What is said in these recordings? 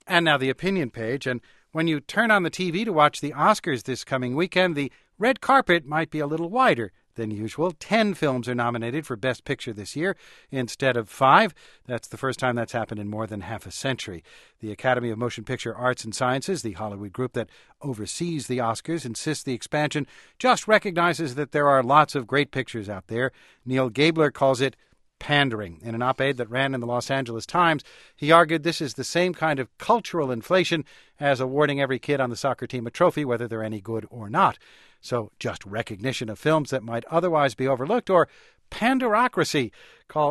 And now the opinion page. And when you turn on the TV to watch the Oscars this coming weekend, the red carpet might be a little wider than usual. 10 films are nominated for Best Picture this year instead of 5. That's the first time that's happened in more than half a century. The Academy of Motion Picture Arts and Sciences, the Hollywood group that oversees the Oscars, insists the expansion just recognizes that there are lots of great pictures out there. Neil Gabler calls it pandering. In an op-ed that ran in the Los Angeles Times, he argued this is the same kind of cultural inflation as awarding every kid on the soccer team a trophy, whether they're any good or not. So just recognition of films that might otherwise be overlooked, or panderocracy. Call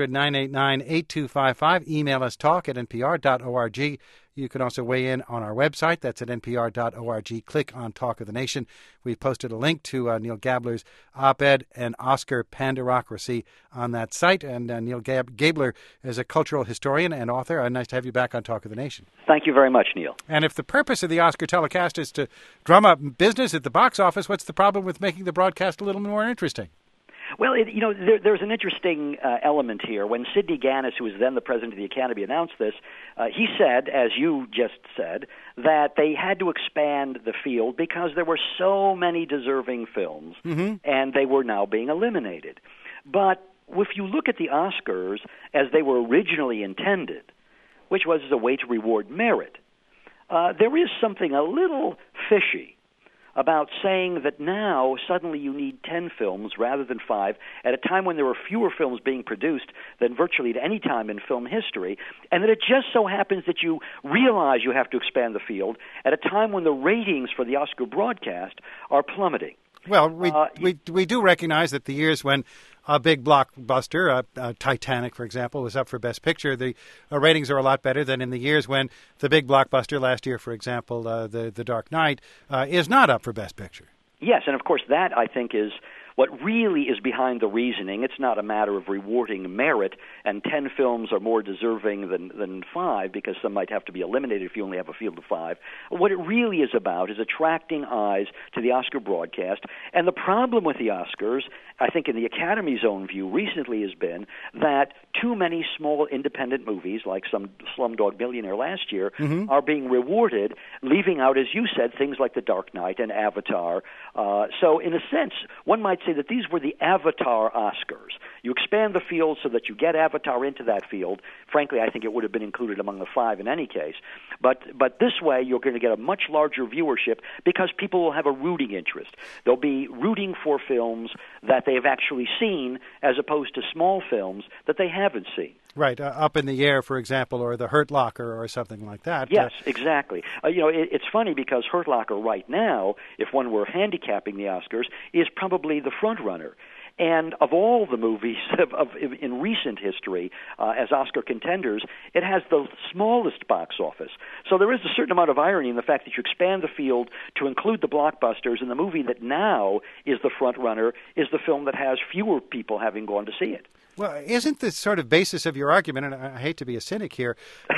800-989-8255. Email us talk@npr.org. You can also weigh in on our website. That's at npr.org. Click on Talk of the Nation. We've posted a link to Neil Gabler's op-ed and Oscar Panderocracy on that site. And Neil Gabler is a cultural historian and author. Nice to have you back on Talk of the Nation. Thank you very much, Neil. And if the purpose of the Oscar telecast is to drum up business at the box office, what's the problem with making the broadcast a little more interesting? Well, there's an interesting element here. When Sidney Ganis, who was then the president of the Academy, announced this, he said, as you just said, that they had to expand the field because there were so many deserving films, and they were now being eliminated. But if you look at the Oscars as they were originally intended, which was as a way to reward merit, there is something a little fishy about saying that now suddenly you need 10 films rather than 5 at a time when there were fewer films being produced than virtually at any time in film history, and that it just so happens that you realize you have to expand the field at a time when the ratings for the Oscar broadcast are plummeting. Well, we do recognize that the years when a big blockbuster, Titanic, for example, was up for Best Picture, the ratings are a lot better than in the years when the big blockbuster last year, for example, The Dark Knight, is not up for Best Picture. Yes, and of course that, I think, is what really is behind the reasoning. It's not a matter of rewarding merit, and 10 films are more deserving than 5 because some might have to be eliminated if you only have a field of 5. What it really is about is attracting eyes to the Oscar broadcast, and the problem with the Oscars, I think in the Academy's own view recently, has been that too many small independent movies, like some Slumdog Millionaire last year, are being rewarded, leaving out, as you said, things like The Dark Knight and Avatar. So in a sense, one might say that these were the Avatar Oscars. You expand the field so that you get Avatar into that field. Frankly, I think it would have been included among the 5 in any case. But this way, you're going to get a much larger viewership because people will have a rooting interest. They'll be rooting for films that they have actually seen as opposed to small films that they haven't seen. Right, Up in the Air, for example, or The Hurt Locker or something like that. Yes, exactly. It's funny because Hurt Locker right now, if one were handicapping the Oscars, is probably the front runner. And of all the movies in recent history as Oscar contenders, it has the smallest box office. So there is a certain amount of irony in the fact that you expand the field to include the blockbusters, and the movie that now is the front runner is the film that has fewer people having gone to see it. Well, isn't the sort of basis of your argument, and I hate to be a cynic here,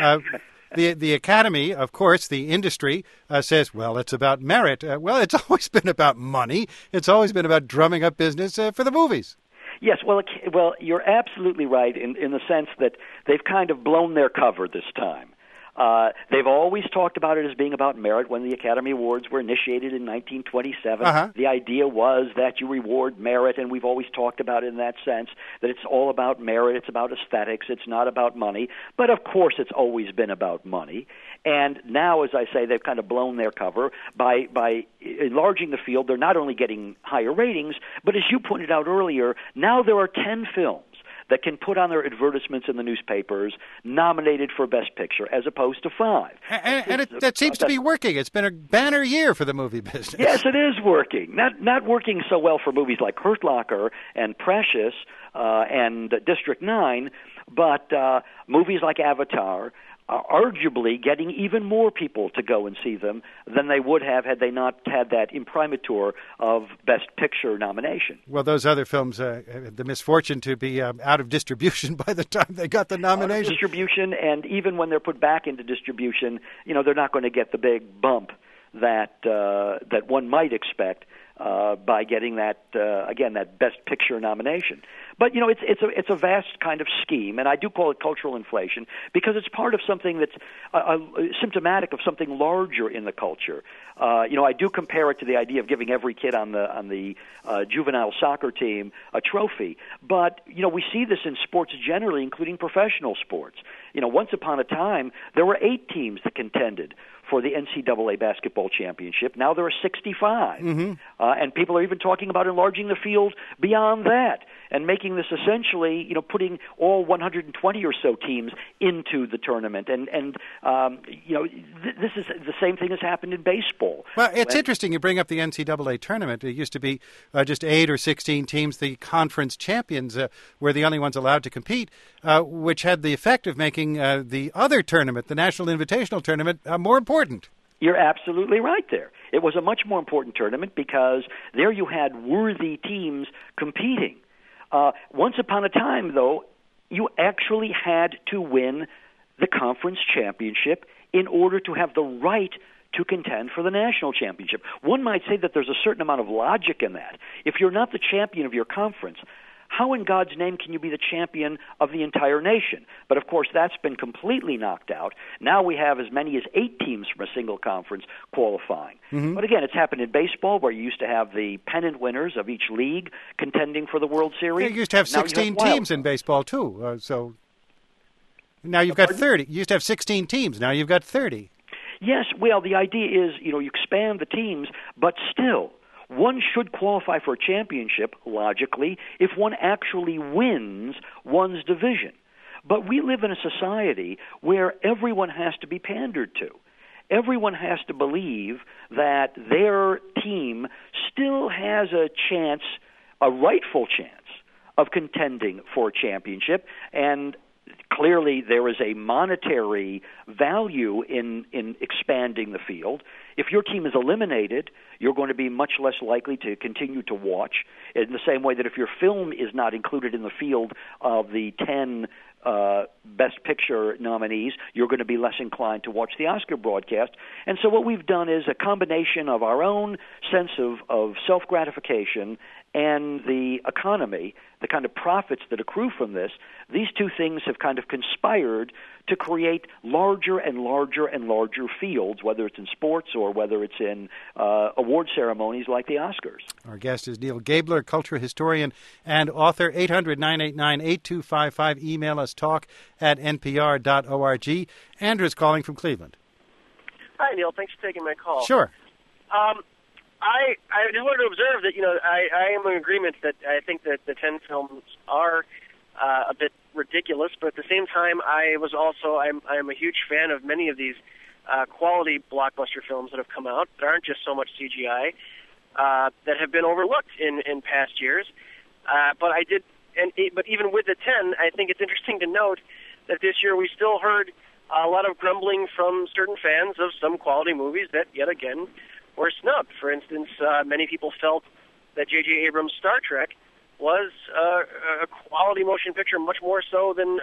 the Academy, of course, the industry says, well, it's about merit. Well, it's always been about money. It's always been about drumming up business for the movies. Yes, well, you're absolutely right in the sense that they've kind of blown their cover this time. They've always talked about it as being about merit. When the Academy Awards were initiated in 1927, the idea was that you reward merit, and we've always talked about it in that sense, that it's all about merit, it's about aesthetics, it's not about money. But of course it's always been about money. And now, as I say, they've kind of blown their cover by enlarging the field. They're not only getting higher ratings, but as you pointed out earlier, now there are 10 films that can put on their advertisements in the newspapers nominated for Best Picture as opposed to 5. And that seems to be working. It's been a banner year for the movie business. Yes, it is working. Not working so well for movies like Hurt Locker and Precious and District 9, but movies like Avatar are arguably getting even more people to go and see them than they would have had they not had that imprimatur of Best Picture nomination. Well, those other films had the misfortune to be out of distribution by the time they got the nomination. Out of distribution, and even when they're put back into distribution, they're not going to get the big bump that one might expect by getting that Best Picture nomination. But it's a vast kind of scheme, and I do call it cultural inflation because it's part of something that's symptomatic of something larger in the culture. I do compare it to the idea of giving every kid on the juvenile soccer team a trophy. But we see this in sports generally, including professional sports. Once upon a time, there were 8 teams that contended for the NCAA basketball championship. Now there are 65. Mm-hmm. And people are even talking about enlarging the field beyond that and making this essentially, putting all 120 or so teams into the tournament. And this is the same thing has happened in baseball. Well, it's interesting you bring up the NCAA tournament. It used to be just 8 or 16 teams. The conference champions were the only ones allowed to compete, which had the effect of making the other tournament, the National Invitational Tournament, more important. You're absolutely right there. It was a much more important tournament because there you had worthy teams competing. Once upon a time, though, you actually had to win the conference championship in order to have the right to contend for the national championship. One might say that there's a certain amount of logic in that. If you're not the champion of your conference, how in God's name can you be the champion of the entire nation? But, of course, that's been completely knocked out. Now we have as many as 8 teams from a single conference qualifying. Mm-hmm. But, again, it's happened in baseball where you used to have the pennant winners of each league contending for the World Series. You used to have 16 teams in baseball, too. So now you've got 30. You used to have 16 teams. Now you've got 30. Yes, well, the idea is, you expand the teams, but still, one should qualify for a championship, logically, if one actually wins one's division. But we live in a society where everyone has to be pandered to. Everyone has to believe that their team still has a chance, a rightful chance, of contending for a championship, and clearly there is a monetary value in expanding the field. If your team is eliminated, you're going to be much less likely to continue to watch, in the same way that if your film is not included in the field of the 10 Best Picture nominees, you're going to be less inclined to watch the Oscar broadcast. And so what we've done is a combination of our own sense of self-gratification and the economy, the kind of profits that accrue from this. These two things have kind of conspired to create larger and larger and larger fields, whether it's in sports or whether it's in award ceremonies like the Oscars. Our guest is Neal Gabler, culture historian and author. 800-989-8255. Email us talk@npr.org. Andrew's calling from Cleveland. Hi, Neal. Thanks for taking my call. Sure. I just wanted to observe that, I am in agreement that I think that the 10 films are a bit ridiculous, but at the same time, I'm a huge fan of many of these quality blockbuster films that have come out that aren't just so much CGI, that have been overlooked in past years. But even with the 10, I think it's interesting to note that this year we still heard a lot of grumbling from certain fans of some quality movies that, yet again, were snubbed. For instance, many people felt that J.J. Abrams' Star Trek was a quality motion picture, much more so than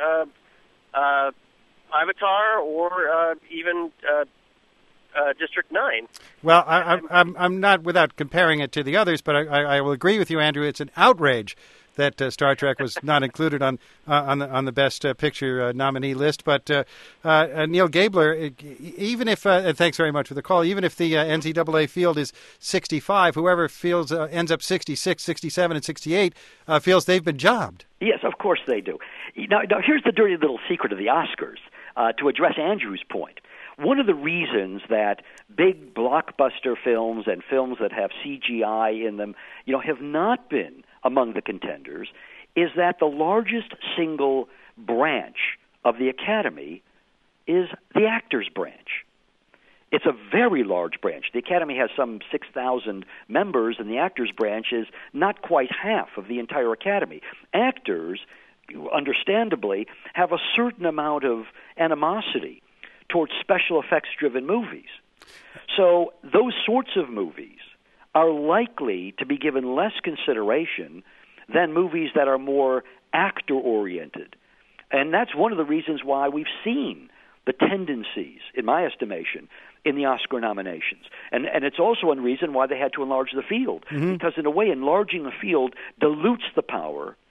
Avatar or even District 9. Well, I'm not without comparing it to the others, but I will agree with you, Andrew. It's an outrage that Star Trek was not included on the Best Picture nominee list. But Neal Gabler, even if thanks very much for the call. Even if the NCAA field is 65, whoever ends up 66, 67, and 68 feels they've been jobbed. Yes, of course they do. Now here's the dirty little secret of the Oscars. To address Andrew's point, one of the reasons that big blockbuster films and films that have CGI in them, have not been among the contenders is that the largest single branch of the Academy is the actors branch. It's a very large branch. The Academy has some 6,000 members, and the actors branch is not quite half of the entire Academy. Actors, understandably, have a certain amount of animosity towards special effects-driven movies. So those sorts of movies are likely to be given less consideration than movies that are more actor-oriented. And that's one of the reasons why we've seen the tendencies, in my estimation, in the Oscar nominations. And it's also one reason why they had to enlarge the field, because in a way enlarging the field dilutes the power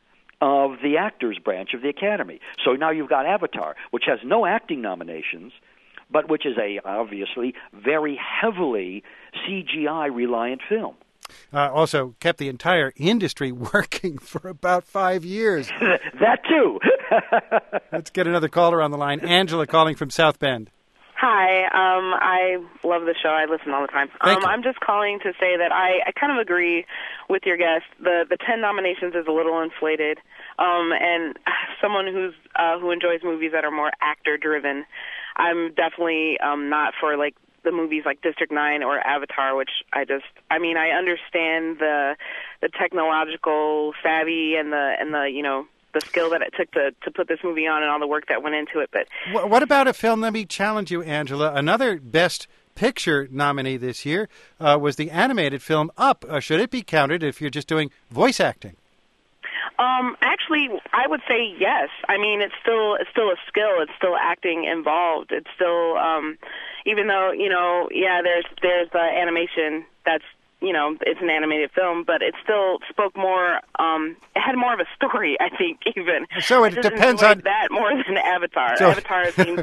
of the actors branch of the Academy. So now you've got Avatar, which has no acting nominations, but which is a obviously very heavily CGI-reliant film. Also kept the entire industry working for about 5 years. That too. Let's get another caller on the line. Angela calling from South Bend. Hi, I love the show. I listen all the time. I'm just calling to say that I kind of agree with your guest. The 10 nominations is a little inflated. And someone who enjoys movies that are more actor-driven, I'm definitely not for like the movies like District 9 or Avatar, which I understand the technological savvy and the the skill that it took to put this movie on and all the work that went into it. But what about a film? Let me challenge you, Angela. Another Best Picture nominee this year was the animated film Up. Should it be counted if you're just doing voice acting? Actually, I would say yes. I mean, it's still a skill. It's still acting involved. It's still, even though there's animation that's it's an animated film, but it still spoke more. It had more of a story, I think. Even so, it depends on that more than Avatar. So, Avatar seemed,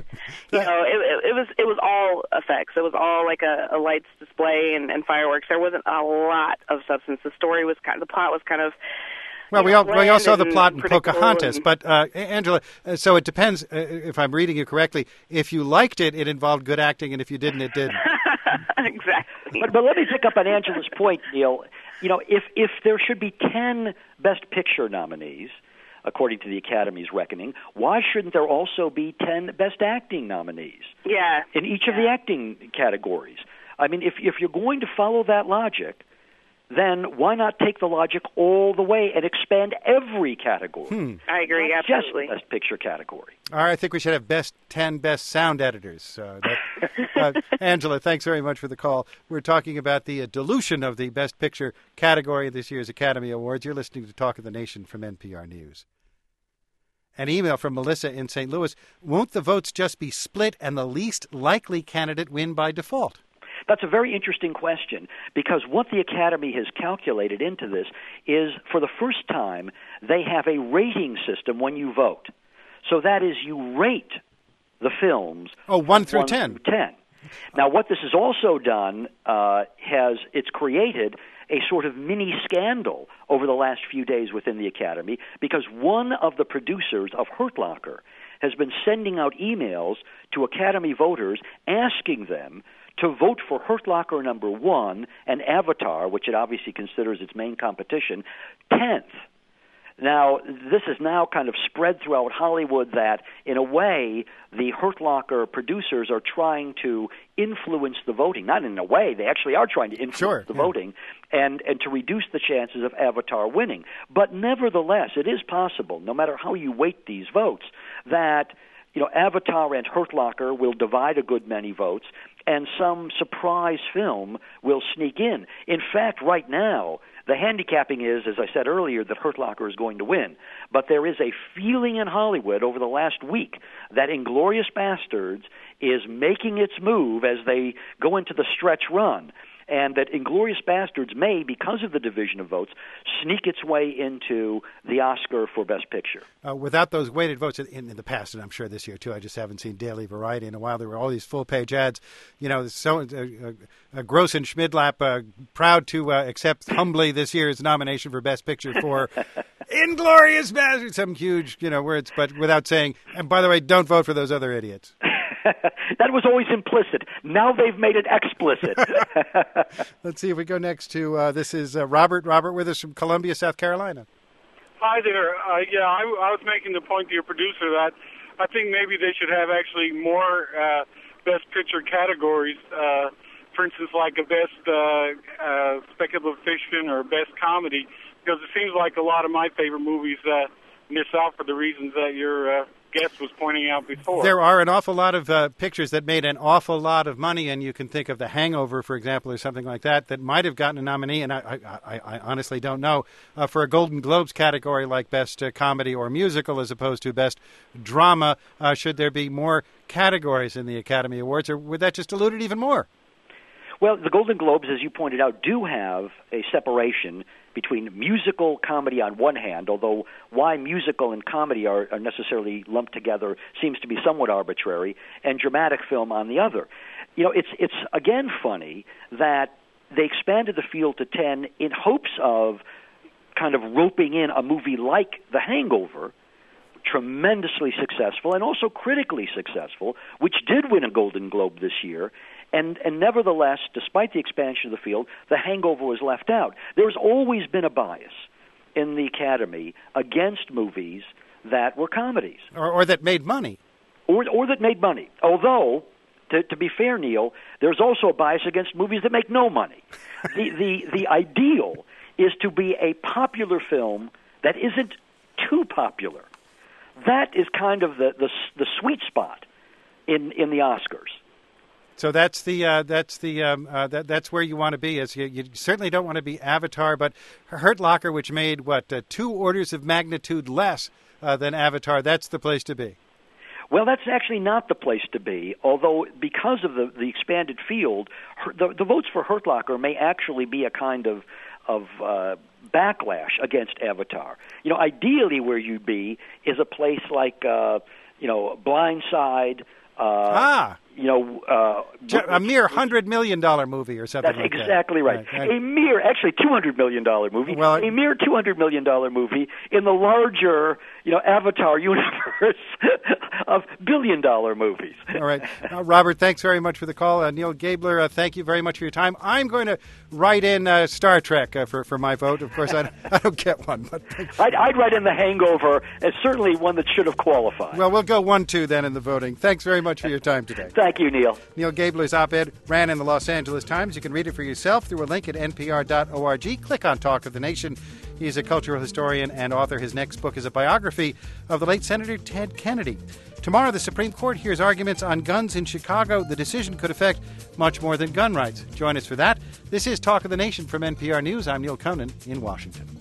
it was all effects. It was all like a lights display and fireworks. There wasn't a lot of substance. The story was the plot was kind of. Well, we all saw the plot in Pocahontas, but Angela, so it depends, if I'm reading you correctly, if you liked it, it involved good acting, and if you didn't, it didn't. Exactly. But let me pick up on Angela's point, Neil. If there should be 10 Best Picture nominees, according to the Academy's reckoning, why shouldn't there also be 10 Best Acting nominees? Yeah. In each of the acting categories. I mean, if you're going to follow that logic, then why not take the logic all the way and expand every category? I agree, absolutely. Just Best Picture category. All right, I think we should have 10 best sound editors. Angela, thanks very much for the call. We're talking about the dilution of the Best Picture category of this year's Academy Awards. You're listening to Talk of the Nation from NPR News. An email from Melissa in St. Louis. Won't the votes just be split and the least likely candidate win by default? That's a very interesting question, because what the Academy has calculated into this is, for the first time, they have a rating system when you vote. So that is, you rate the films 1 through 10. Now, what this has also done it's created a sort of mini scandal over the last few days within the Academy, because one of the producers of Hurt Locker has been sending out emails to Academy voters asking them to vote for Hurt Locker number 1 and Avatar, which it obviously considers its main competition, 10th. Now, this is now kind of spread throughout Hollywood that, in a way, the Hurt Locker producers are trying to influence the voting. Not in a way, they actually are trying to influence the voting and to reduce the chances of Avatar winning. But nevertheless, it is possible, no matter how you weight these votes, that Avatar and Hurt Locker will divide a good many votes, and some surprise film will sneak in. In fact, right now, the handicapping is, as I said earlier, that Hurt Locker is going to win. But there is a feeling in Hollywood over the last week that Inglourious Basterds is making its move as they go into the stretch run, and that Inglourious Basterds may, because of the division of votes, sneak its way into the Oscar for Best Picture. Without those weighted votes in the past, and I'm sure this year too, I just haven't seen Daily Variety in a while. There were all these full-page ads. Gross and Schmidlap proud to accept humbly this year's nomination for Best Picture for Inglourious Basterds. Some huge, words, but without saying, and by the way, don't vote for those other idiots. That was always implicit. Now they've made it explicit. Let's see if we go next to, this is Robert. Robert with us from Columbia, South Carolina. Hi there. I was making the point to your producer that I think maybe they should have actually more Best Picture categories. For instance, like a Best Speculative Fiction or Best Comedy, because it seems like a lot of my favorite movies miss out for the reasons that your guest was pointing out before. There are an awful lot of pictures that made an awful lot of money, and you can think of The Hangover, for example, or something like that might have gotten a nominee, and I honestly don't know, for a Golden Globes category like Best Comedy or Musical as opposed to Best Drama. Should there be more categories in the Academy Awards, or would that just dilute it even more? Well, the Golden Globes, as you pointed out, do have a separation between musical comedy on one hand, although why musical and comedy are necessarily lumped together seems to be somewhat arbitrary, and dramatic film on the other. You know, it's again funny that they expanded the field to 10 in hopes of kind of roping in a movie like The Hangover, tremendously successful and also critically successful, which did win a Golden Globe this year. And nevertheless, despite the expansion of the field, The Hangover was left out. There's always been a bias in the Academy against movies that were comedies. Or that made money. Or that made money. Although, to be fair, Neil, there's also a bias against movies that make no money. The ideal is to be a popular film that isn't too popular. That is kind of the sweet spot in the Oscars. So that's where you want to be. As you certainly don't want to be Avatar, but Hurt Locker, which made 2 orders of magnitude less than Avatar, that's the place to be. Well, that's actually not the place to be, although because of the expanded field, the votes for Hurt Locker may actually be a kind of backlash against Avatar. You know, ideally where you'd be is a place like, Blind Side, a mere $100 million movie or something like that. That's exactly right. A mere, actually $200 million movie. Well, a mere $200 million movie in the larger, Avatar universe of billion-dollar movies. All right. Robert, thanks very much for the call. Neil Gabler, thank you very much for your time. I'm going to write in Star Trek for my vote. Of course, I don't get one. But I'd write in The Hangover as certainly one that should have qualified. Well, we'll go 1-2 then in the voting. Thanks very much for your time today. Thank you, Neil. Neil Gabler's op-ed ran in the Los Angeles Times. You can read it for yourself through a link at npr.org. Click on Talk of the Nation. He's a cultural historian and author. His next book is a biography of the late Senator Ted Kennedy. Tomorrow, the Supreme Court hears arguments on guns in Chicago. The decision could affect much more than gun rights. Join us for that. This is Talk of the Nation from NPR News. I'm Neil Conan in Washington.